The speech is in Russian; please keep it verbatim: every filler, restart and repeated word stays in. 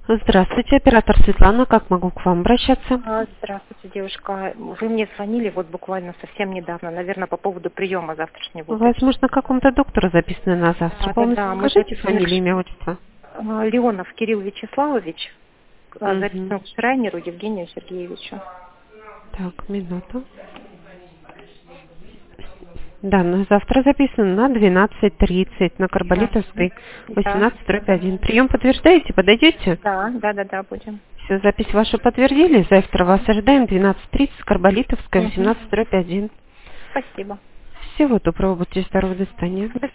Здравствуйте, оператор Светлана. Как могу к вам обращаться? А, Здравствуйте, девушка. Вы мне звонили вот буквально совсем недавно, наверное, по поводу приема завтрашнего. Возможно, к какому-то доктору записаны на завтра. Да, да, Полностью да. Мы скажите записаны фамилию, имя, к- отчество. а, Леонов Кирилл Вячеславович, а, Мгм. записан к Шрайнеру Евгению Сергеевичу. Так, минуту. Да, на завтра записано на двенадцать тридцать на Да, Карболитовской да, восемнадцать один. Прием подтверждаете? Подойдете? да, да, да, да, будем. Все, запись вашу подтвердили. Завтра вас ожидаем двенадцать тридцать Карболитовская Мгм. восемнадцать один. Спасибо. Всего доброго, будьте здоровы, до свидания.